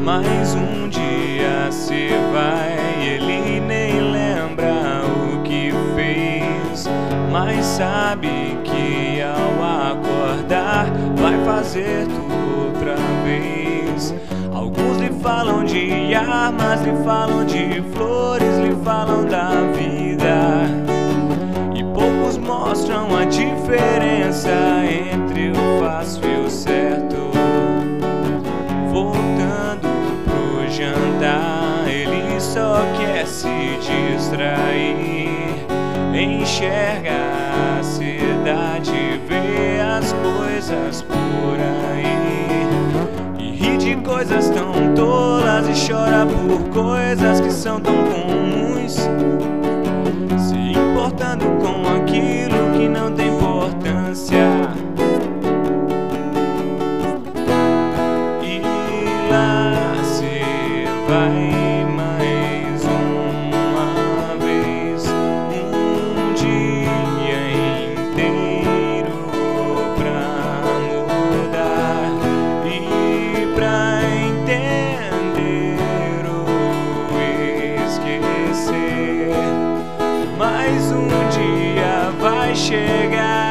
Mais um dia se vai, ele nem lembra o que fez, mas sabe que ao acordar vai fazer tudo outra vez. Alguns lhe falam de armas, lhe falam de flores, lhe falam da vida, e poucos mostram a diferença entre o fácil e o certo. Voltando pro jantar, ele só quer se distrair, enxerga a cidade, vê as coisas por aí, e ri de coisas tão tolas e chora por coisas que são tão comuns, se importando com aquilo que não tem importância. E lá se vai mais uma vez, um dia inteiro pra mudar e pra entender ou esquecer. Mais um dia vai chegar.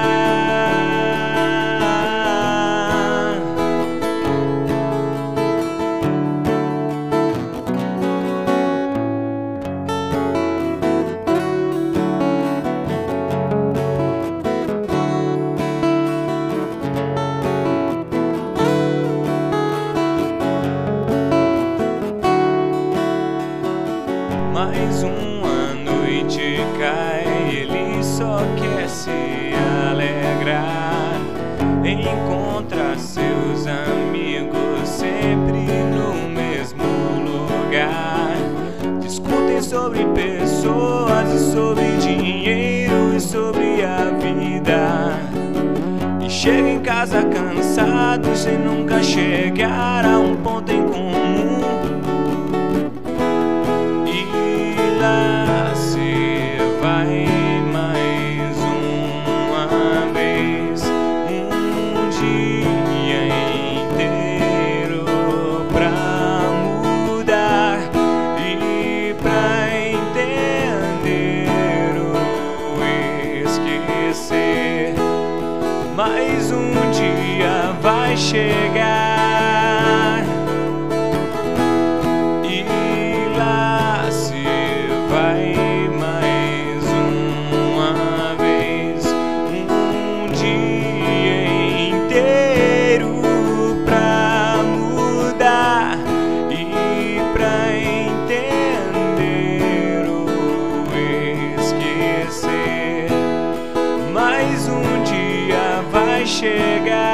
Mais uma noite cai, ele só quer se alegrar, encontra seus amigos sempre no mesmo lugar, discutem sobre pessoas e sobre dinheiro e sobre a vida, e chega em casa cansado sem nunca chegar a um ponto em comum. Lá se vai mais uma vez, um dia inteiro pra mudar e pra entender ou esquecer. Mais um dia vai chegar. Vai mais uma vez, um dia inteiro pra mudar e pra entender ou esquecer. Mais um dia vai chegar.